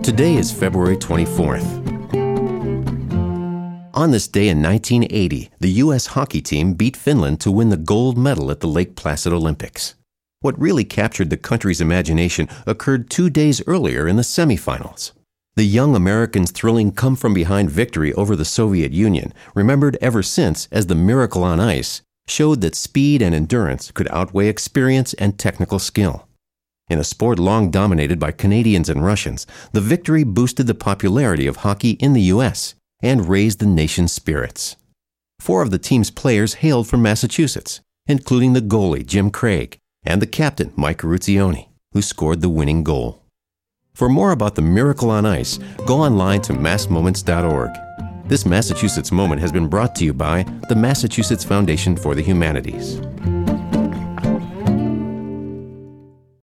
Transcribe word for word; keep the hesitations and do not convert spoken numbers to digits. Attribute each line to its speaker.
Speaker 1: Today is February twenty-fourth. On this day in nineteen eighty, the U S hockey team beat Finland to win the gold medal at the Lake Placid Olympics. What really captured the country's imagination occurred two days earlier in the semifinals. The young Americans' thrilling come-from-behind victory over the Soviet Union, remembered ever since as the Miracle on Ice, showed that speed and endurance could outweigh experience and technical skill. In a sport long dominated by Canadians and Russians, the victory boosted the popularity of hockey in the U S and raised the nation's spirits. Four of the team's players hailed from Massachusetts, including the goalie Jim Craig and the captain Mike Ruzioni, who scored the winning goal. For more about the Miracle on Ice, go online to mass moments dot org. This Massachusetts Moment has been brought to you by the Massachusetts Foundation for the Humanities.